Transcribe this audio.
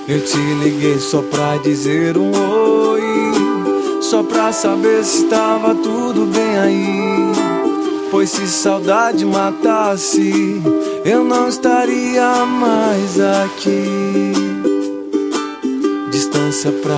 Eu te liguei só pra dizer um oi, só pra saber se tava tudo bem aí. Pois se saudade matasse, eu não estaria mais aqui. Distância pra